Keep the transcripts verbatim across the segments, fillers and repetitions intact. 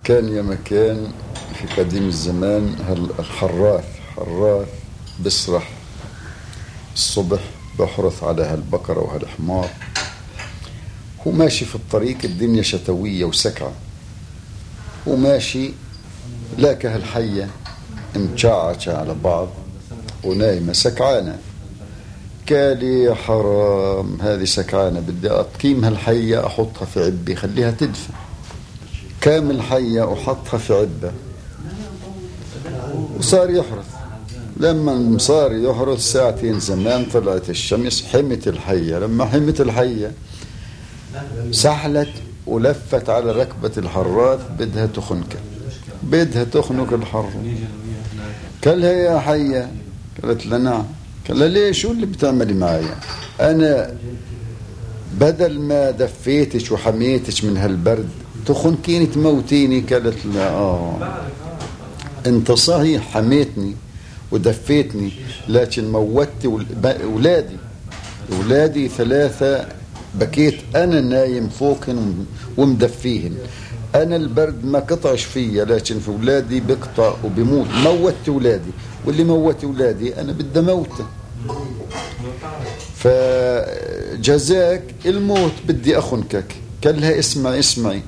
كان يا مكان في قديم الزمان الحراث حراث بسرح الصبح بحرث على هالبقرة وهالحمار. هو ماشي في الطريق، الدنيا شتوية وسكعة، وماشي لاك هالحية متشعشة على بعض ونايمة سكعانة. قالي يا حرام هذه سكعانة، بدي أقيم هالحية أحطها في عبي خليها تدفى. كامل حية وحطها في عبة وصار يحرث. لما صار يحرث ساعتين زمان طلعت الشمس حمت الحية. لما حمت الحية سحلت ولفت على ركبة الحراث بدها تخنك بدها تخنك الحراث. قالها يا حية، قالت له نعم. قال لها ليه، شو اللي بتعملي معايا؟ أنا بدل ما دفيتش وحميتش من هالبرد تخنكيني تموتيني. قالت له آه أنت صحيح حميتني ودفيتني، لكن موتت أولادي أولادي ثلاثة بكيت أنا نايم فوقهن ومدفيهن. أنا البرد ما قطعش فيا، لكن في أولادي بقطع وبيموت. موت أولادي، واللي موت أولادي أنا بدي موته، فجزاك الموت بدي أخنكك. قال لها اسمعي اسمعي،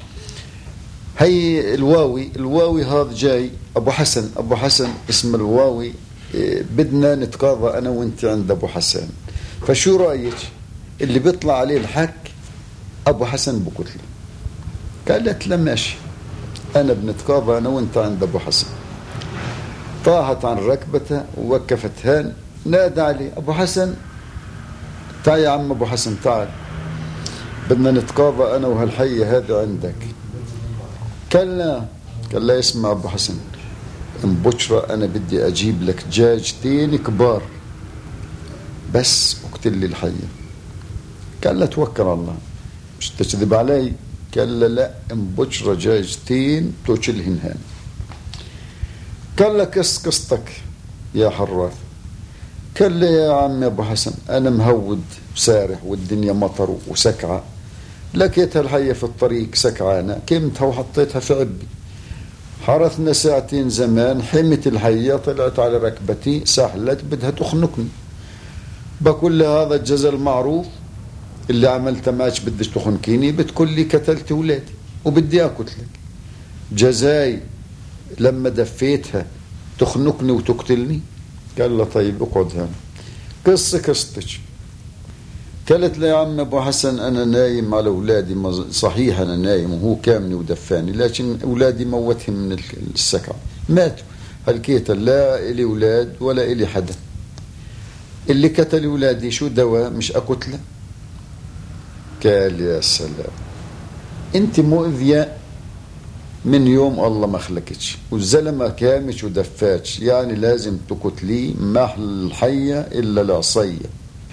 هي الواوي الواوي هذا جاي أبو حسن أبو حسن اسم الواوي، بدنا نتقاضى أنا وانت عند أبو حسن، فشو رأيك اللي بيطلع عليه الحك أبو حسن بقتله؟ قالت لا ماشي، أنا بنتقاضى أنا وانت عند أبو حسن. طاحت عن ركبتها ووقفت هان، نادى عليه أبو حسن، تعال يا عم أبو حسن تعال، بدنا نتقاضى أنا وهالحية هذه عندك. قال لا قال لا اسمع أبو حسن، ام بشرى أنا بدي أجيب لك دجاجتين كبار بس اقتل لي الحية. قال لا توكل على الله مش تكذب علي. قال لا لا ام بشرى دجاجتين توكلهن هان. قال له قص قصتك يا حراث. قال لي يا عم أبو حسن أنا مهود وسارح والدنيا مطر وسكعة، لقيتها الحية في الطريق سكعانة، كمتها وحطيتها في عبي، حرثنا ساعتين زمان، حمت الحية طلعت على ركبتي سحلت بدها تخنقني. بقول لها هذا الجزاء المعروف اللي عملت ماش بدش تخنكيني، بتقول لي قتلت ولادي وبدي أقتلك. جزاي لما دفيتها تخنقني وتقتلني؟ قال له طيب اقعد هنا. قصة قصتك. قالت لي يا عم أبو حسن أنا نايم على أولادي، صحيح أنا نايم وهو كامني ودفاني، لكن أولادي موتهم من السكع ماتوا. هلكيت لا إلي أولاد ولا إلي حدا، اللي قتل أولادي شو دواء مش أقتله؟ قال يا سلام، أنت مؤذية من يوم الله ما خلقتش، والزلمة كامش ودفاتش، يعني لازم تقتليه. ما الحية إلا العصية،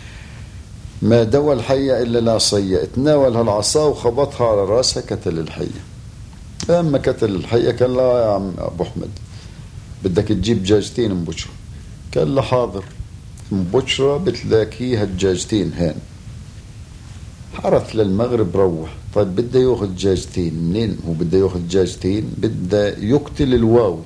ما دوا الحية إلا العصية. اتناول هالعصا وخبطها على راسها قتل الحية. أما قتل الحية قال لا يا عم أبو أحمد بدك تجيب دجاجتين ام بشرى. قال له حاضر، ام بشرى بتلاقيها الدجاجتين هان. حرث للمغرب روح. طيب بده ياخذ دجاجتين منين؟ هو بده ياخذ دجاجتين بده يقتل الواوي.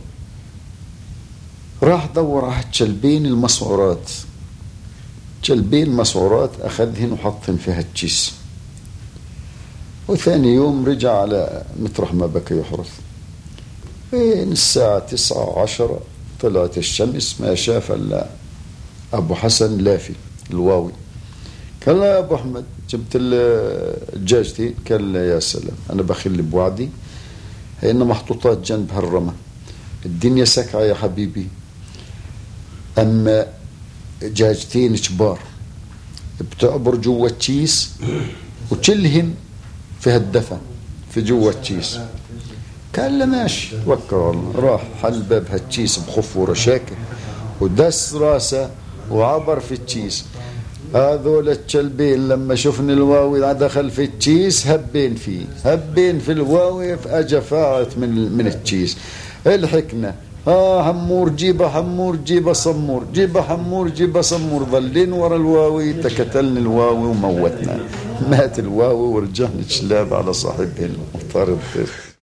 راح دور على تشلبين المسعورات، تشلبين مسعورات أخذهن وحطهن في هالكيس. وثاني يوم رجع على مطرح ما بكى يحرث. بين الساعة تسعة وعشرة طلعت الشمس، ما شاف إلا أبو حسن لافي الواوي. قال له يا أبو أحمد جبت الدجاجتين؟ قال له يا سلام أنا بخل بوعدي، هي إنها محطوطات جنب هالرمى، الدنيا سكعة يا حبيبي، أما دجاجتين كبار بتعبر جوا الكيس وتشلهن في هالدفن في جوا الكيس. قال له ماشي توكل على الله. راح حل باب هالكيس بخف ورشاكه ودس راسه وعبر في الكيس. هذول التشلبين لما شفنا الواوي دخل في الكيس هبين فيه هبين في الواوي، فأجا فاعت من من الكيس. الحكنا ها حمور جيبه حمور جيبه صمور جيبه حمور جيبه صمور، ظلين ورا الواوي تكتلنا الواوي وموتنا. مات الواوي ورجعنا شلاب على صاحبهن وطارد.